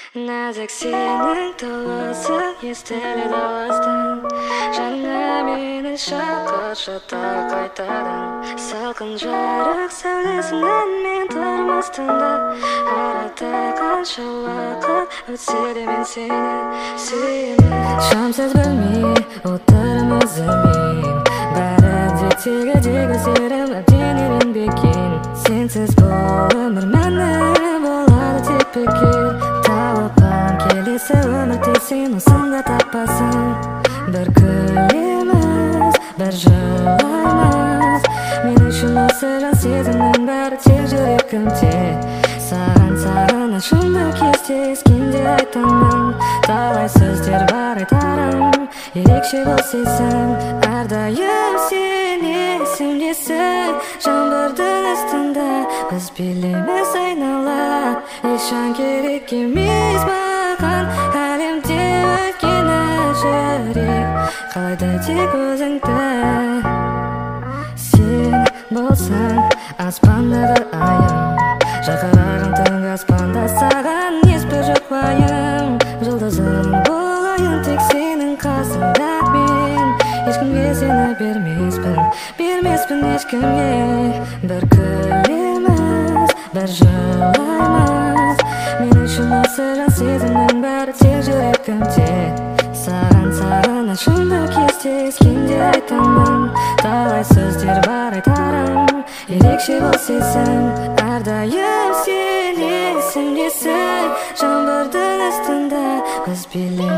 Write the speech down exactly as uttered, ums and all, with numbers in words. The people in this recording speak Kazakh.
Нәзік сенің толысың естіледі алыстан. Жаңа мені шақыршы тағы қайтадан. Салқын жарық сәулесінен мен тұрмастында. Арада қанша уақыт өтсе де мен сені сүйемін. Шамсыз бөлме отырмын өзімен. Бәрі де тегі-тегі серім әбден үйренбеген. Сенсіз бұл өмір мәні болады тепе-теңдік. Тауып келесі өмірде сен осында таппасың. Бір күлеміз, бір жылаймыз. Мен үшін осы жан сезімнің бәрі тек жүрегімде. Саған сағынышымды кесте ескенде айтамын. Талай сөздер бар айтарым, ерекше бол сезім. Әрдайым сен есімдесің. Жаңбырдың астында біз билейміз айнала. Ешжан керек емес маған әлемде өткені жүрек қалайды тек өзіңді. Сен болсаң аспандағы айым, жарқыраған түнгі аспанда саған ешбір жоқ уайым. Жұлдызым болайын тек сенің қасыңда мен. Ешкімге сені бермеспін, бермеспін ешкімге. Бір күлеміз, бір жылаймыз. Мен үшін осы жан сезімнің бәрі тек жүрегімде. Саған сағынышымды кесте ескенде айтамын. Талай сөздер бар айтарым, ерекше бол сезім. Әрдайым сен есімдесің. Жаңбырдың астында біз билейміз